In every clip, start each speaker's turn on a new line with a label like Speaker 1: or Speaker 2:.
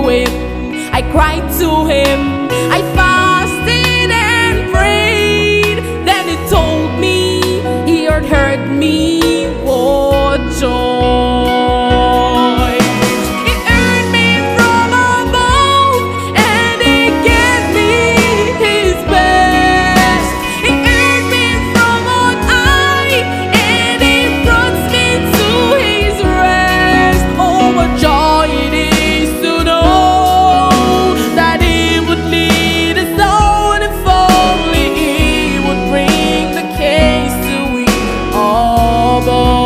Speaker 1: him, I cried to him, I fasted and prayed. Then he told me he had heard me. What joy! He earned me from above, and he gave me his best. He earned me from on high, and he brought me to his rest. Oh, what joy it is to know that he would lead us on, if only he would bring the case to we all both.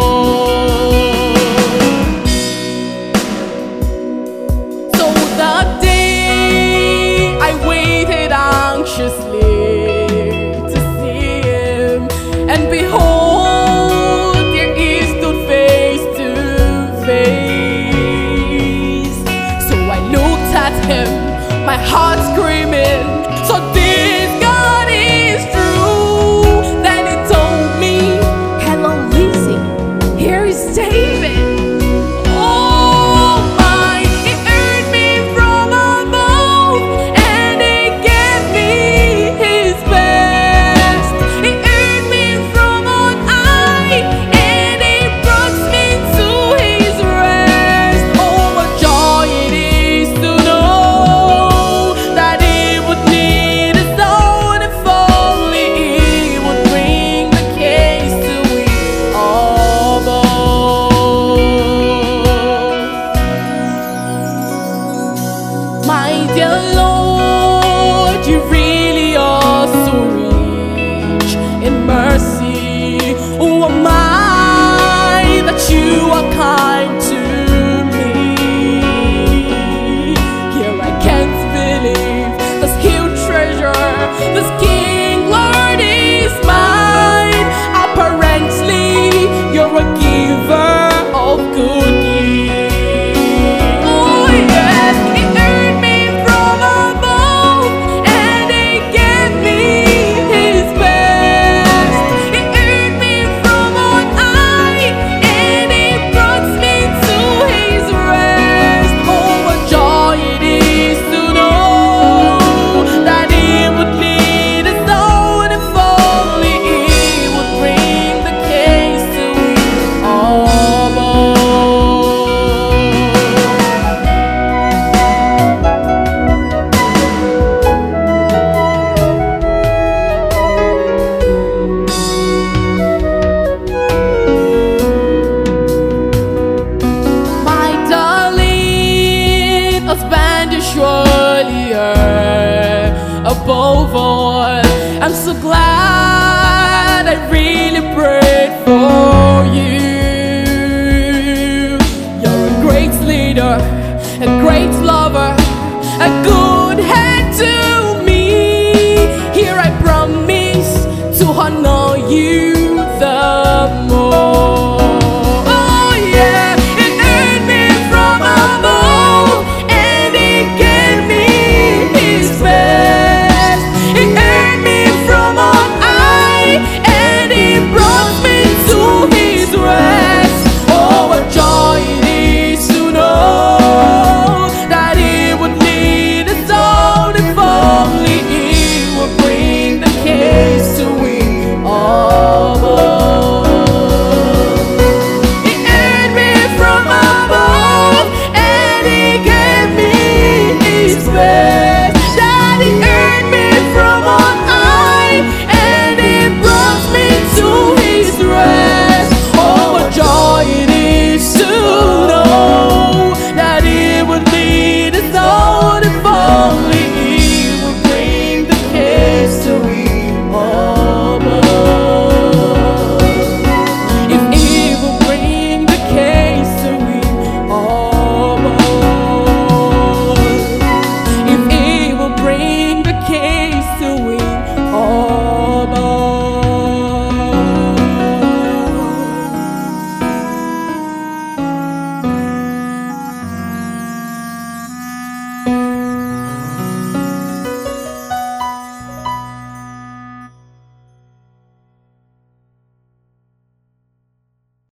Speaker 1: So that day I waited anxiously to see him, and behold, there he stood face to face. So I looked at him, my heart screaming, so this God is true. Then he told me, hello Lizzie, here is David. Oh my, he earned me from above, and he gave me his best. He earned me from on high, and he brought me to his rest. Oh, what joy it is to know that he would lead us on, if only he would bring the case to we all both. My dear Lord, you really are so rich in mercy. Who am I that you are kind to me? Here I can't believe this huge treasure, this King Lord is mine. Apparently, you're a giver of good gifts. Oh yes, he earned me from above, and he gave me his best. He earned me from on high, and he brought me to his rest. Oh, what joy it is to know that he would lead us on, if only he would bring the case to we all both. My darling husband is surely her above all. I'm so glad I really prayed for you. You're a great leader, a great lover, a good